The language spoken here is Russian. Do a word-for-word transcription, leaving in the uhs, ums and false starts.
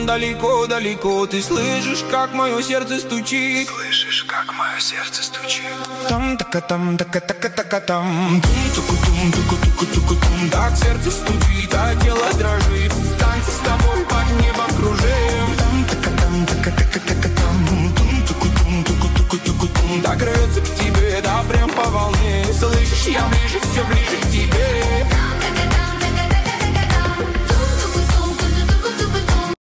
далеко-далеко. Ты слышишь, как мое сердце стучит? Слышишь, как мое сердце стучит? Там така там така така така там. Тум-туку-тум, туку-туку-туку-тум. Так сердце стучит, а тело дрожит. В танце с тобой под небом кружим. Там така там така така така там. Тум-туку-тум, туку-туку-туку-тум. Так рвется к тебе, да прям по волне. Слышишь, я ближе